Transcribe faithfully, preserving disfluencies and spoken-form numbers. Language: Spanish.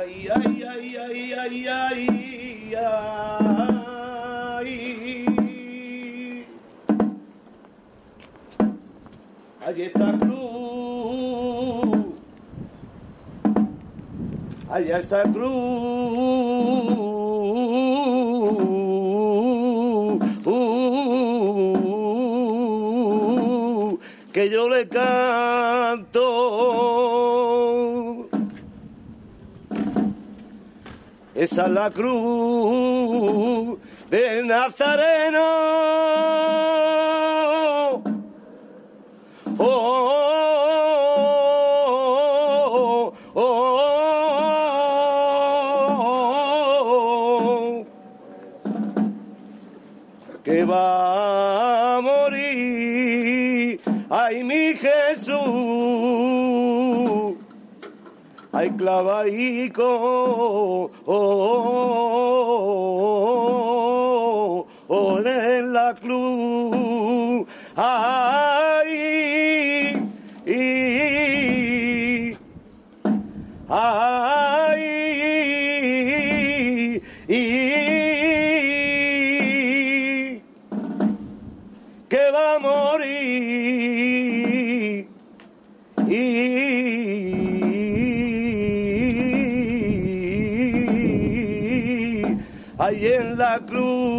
ay, ay, ay, ay, ay, ay, ay. Allí está cruz, allá esa cruz, uh, que yo le canto. Esa es la cruz del Nazareno. Oh, oh, oh, oh, que va a morir, ay mi Jesús, ay clavaico, oh, oh, oh, oh, en la cruz, ay, y, ay, y, que va a morir, y, ahí en la cruz.